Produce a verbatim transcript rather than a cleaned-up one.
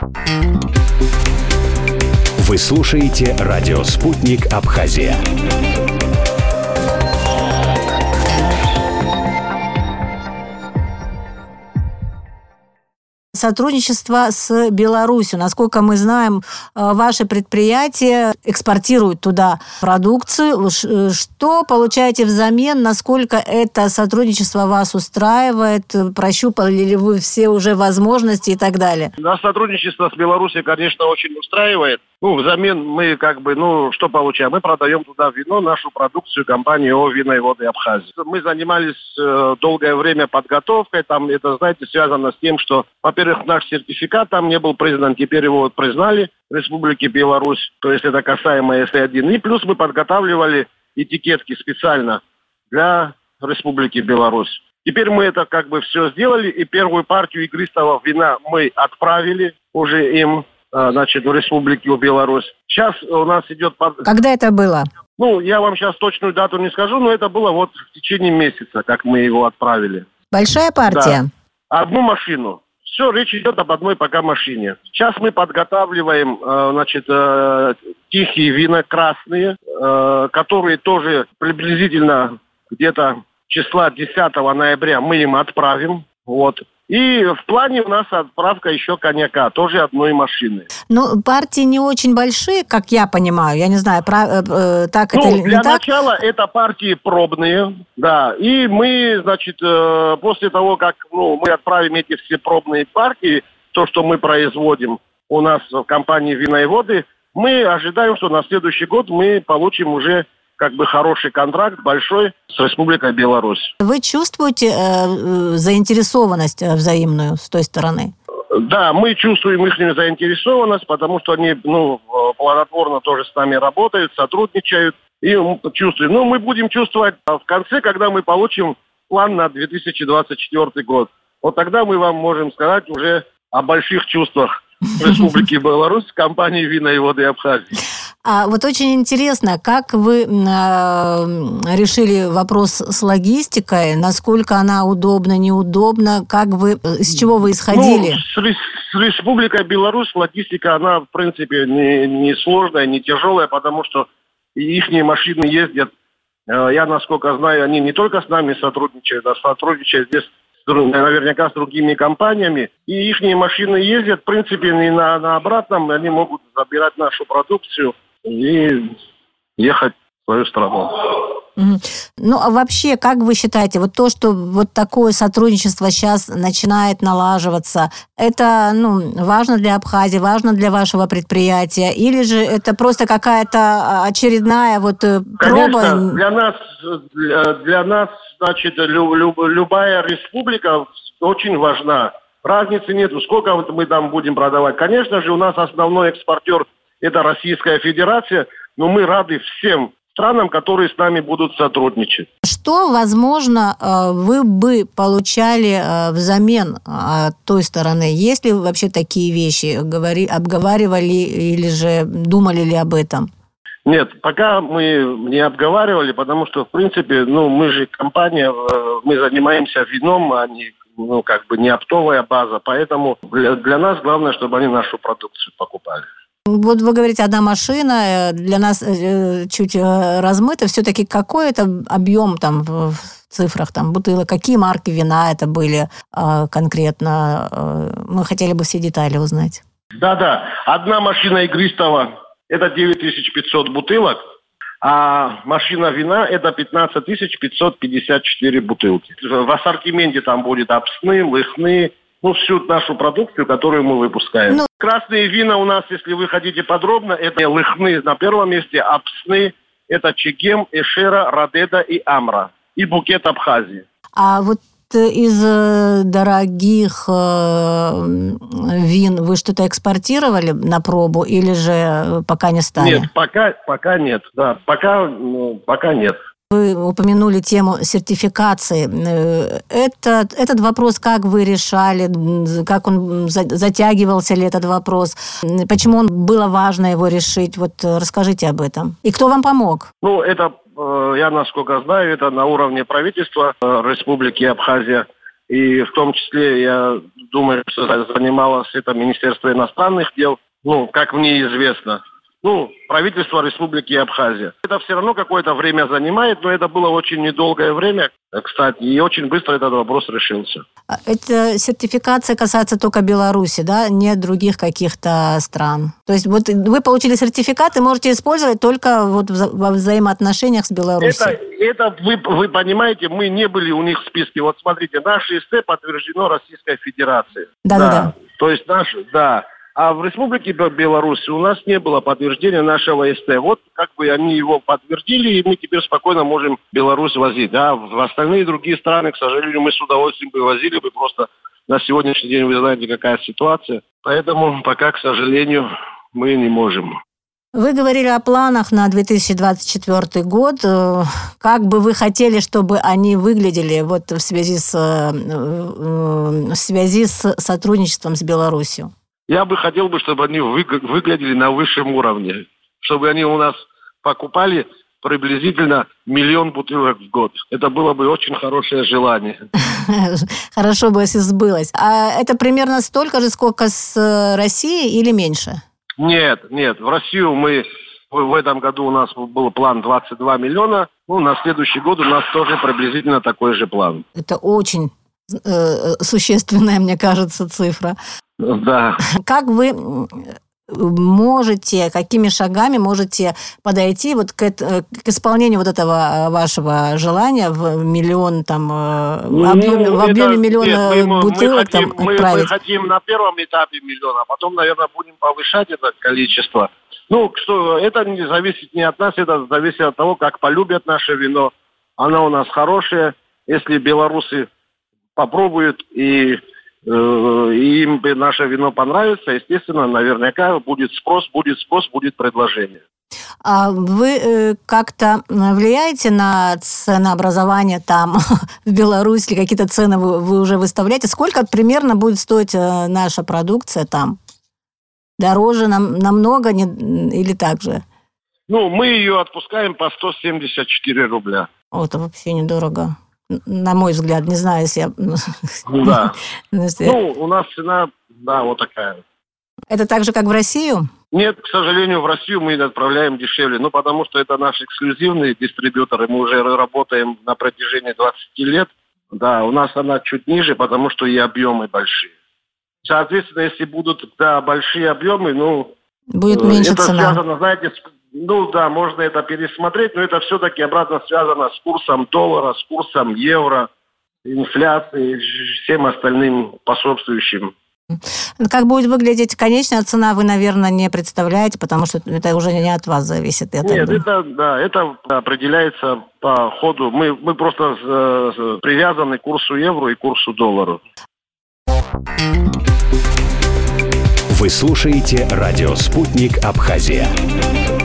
Вы слушаете радио «Спутник Абхазия». Сотрудничество с Беларусью. Насколько мы знаем, ваши предприятия экспортируют туда продукцию. Что получаете взамен? Насколько это сотрудничество вас устраивает? Прощупали ли вы все уже возможности и так далее? Наше сотрудничество с Беларусью, конечно, очень устраивает. Ну, взамен мы как бы, ну, что получаем? Мы продаем туда вино, нашу продукцию компании ООО «Вина и воды Абхазии». Мы занимались э, долгое время подготовкой. Там это, знаете, связано с тем, что, во-первых, наш сертификат там не был признан. Теперь его вот признали в Республике Беларусь. То есть это касаемо эс один. И плюс мы подготавливали этикетки специально для Республики Беларусь. Теперь мы это как бы все сделали. И первую партию игристого вина мы отправили уже им, значит, в Республику Беларусь. Сейчас у нас идет... Когда это было? Ну, я вам сейчас точную дату не скажу, но это было вот в течение месяца, как мы его отправили. Большая партия? Да. Одну машину. Все, речь идет об одной пока машине. Сейчас мы подготавливаем, значит, тихие вина красные, которые тоже приблизительно где-то числа десятого ноября мы им отправим. Вот. И в плане у нас отправка еще коньяка, тоже одной машины. Ну, партии не очень большие, как я понимаю. Я не знаю, про, э, так ну, это или не для так? начала это партии пробные, да. И мы, значит, э, после того, как ну, мы отправим эти все пробные партии, то, что мы производим у нас в компании «Вина и воды», мы ожидаем, что на следующий год мы получим уже как бы хороший контракт, большой, с Республикой Беларусь. Вы чувствуете э, заинтересованность взаимную с той стороны? Да, мы чувствуем их заинтересованность, потому что они ну, плодотворно тоже с нами работают, сотрудничают. И мы чувствуем. Ну, мы будем чувствовать в конце, когда мы получим план на две тысячи двадцать четвёртый год. Вот тогда мы вам можем сказать уже о больших чувствах Республики Беларусь, компании «Вина и воды Абхазии». А вот очень интересно, как вы э, решили вопрос с логистикой, насколько она удобна, неудобна, как вы, из чего вы исходили? Ну, с, с Республикой Беларусь логистика, она, в принципе, не, не сложная, не тяжелая, потому что их машины ездят, э, я, насколько знаю, они не только с нами сотрудничают, а сотрудничают здесь наверняка с другими компаниями. И их машины ездят, в принципе, и на, на обратном, они могут забирать нашу продукцию и ехать в свою страну. Ну, а вообще, как вы считаете, вот то, что вот такое сотрудничество сейчас начинает налаживаться, это, ну, важно для Абхазии, важно для вашего предприятия, или же это просто какая-то очередная вот проба? Конечно, для нас, для, для нас, значит, лю, лю, любая республика очень важна. Разницы нету, сколько мы там будем продавать. Конечно же, у нас основной экспортер – это Российская Федерация, но мы рады всем странам, которые с нами будут сотрудничать. Что, возможно, вы бы получали взамен от той стороны? Есть ли вообще такие вещи? Обговаривали или же думали ли об этом? Нет, пока мы не обговаривали, потому что, в принципе, ну, мы же компания, мы занимаемся вином, а не, ну, как бы не оптовая база, поэтому для, для нас главное, чтобы они нашу продукцию покупали. Вот вы говорите, одна машина, для нас чуть размыто, все-таки какой это объем там в цифрах, там бутылок, какие марки вина это были конкретно? Мы хотели бы все детали узнать. Да-да, одна машина игристого – это девять тысяч пятьсот бутылок, а машина вина – это пятнадцать тысяч пятьсот пятьдесят четыре бутылки. В ассортименте там будет апсны, лыхны, ну, всю нашу продукцию, которую мы выпускаем. Ну, красные вина у нас, если вы хотите подробно, это лыхны на первом месте, апсны – это Чегем, Эшера, Радеда и Амра. И букет Абхазии. А вот из дорогих вин вы что-то экспортировали на пробу или же пока не стали? Нет, пока, пока нет. Да, пока, ну, пока нет. Вы упомянули тему сертификации. Это, этот вопрос как вы решали? Как он затягивался ли этот вопрос? Почему он было важно его решить? Вот расскажите об этом. И кто вам помог? Ну, это, я насколько знаю, это на уровне правительства Республики Абхазия. И в том числе, я думаю, что занималось это Министерство иностранных дел, ну, как мне известно. Ну, правительство Республики Абхазия. Это все равно какое-то время занимает, но это было очень недолгое время, кстати, и очень быстро этот вопрос решился. Эта сертификация касается только Беларуси, да, не других каких-то стран. То есть вот вы получили сертификат и можете использовать только вот во взаимоотношениях с Беларусью. Это, это вы, вы понимаете, мы не были у них в списке. Вот смотрите, наше ИСТ подтверждено Российской Федерацией. Да-да-да. То есть наш, да. А в Республике Беларусь у нас не было подтверждения нашего ИСТ. Вот как бы они его подтвердили, и мы теперь спокойно можем Беларусь возить. А в остальные другие страны, к сожалению, мы с удовольствием бы возили бы, просто на сегодняшний день вы знаете, какая ситуация. Поэтому пока, к сожалению, мы не можем. Вы говорили о планах на две тысячи двадцать четвёртый год. Как бы вы хотели, чтобы они выглядели вот в связи с, в связи с сотрудничеством с Беларусью? Я бы хотел, бы, чтобы они выглядели на высшем уровне, чтобы они у нас покупали приблизительно миллион бутылок в год. Это было бы очень хорошее желание. Хорошо бы, если сбылось. А это примерно столько же, сколько с Россией или меньше? Нет, нет. В Россию мы... В этом году у нас был план двадцать два миллиона. Ну, на следующий год у нас тоже приблизительно такой же план. Это очень э, существенная, мне кажется, цифра. Да. Как вы можете, какими шагами можете подойти вот к, к исполнению вот этого вашего желания в миллион там в объеме, ну, в объеме это, миллиона нет, мы, бутылок мы хотим, там отправить? Мы, мы хотим на первом этапе миллиона, а потом, наверное, будем повышать это количество. Ну, что это не зависит не от нас, это зависит от того, как полюбят наше вино. Оно у нас хорошее. Если белорусы попробуют и и им наше вино понравится, естественно, наверняка будет спрос, будет спрос, будет предложение. А вы как-то влияете на ценообразование там, в Беларуси, или какие-то цены вы, вы уже выставляете? Сколько примерно будет стоить наша продукция там? Дороже нам, намного не, или так же? Ну, мы ее отпускаем по сто семьдесят четыре рубля. О, это вообще недорого. На мой взгляд, не знаю, если я... Да. Ну, у нас цена, да, вот такая. Это так же, как в Россию? Нет, к сожалению, в Россию мы отправляем дешевле. Ну, потому что это наш эксклюзивный дистрибьютор, и мы уже работаем на протяжении двадцати лет. Да, у нас она чуть ниже, потому что и объемы большие. Соответственно, если будут, да, большие объемы, ну... Будет меньше это цена. Связано, знаете, с... Ну да, можно это пересмотреть, но это все-таки обратно связано с курсом доллара, с курсом евро, инфляцией, всем остальным способствующим. Как будет выглядеть конечная цена, вы, наверное, не представляете, потому что это уже не от вас зависит. Я Нет, это, да, это определяется по ходу. Мы, мы просто э, привязаны к курсу евро и курсу доллара. Вы слушаете радио «Спутник Абхазия».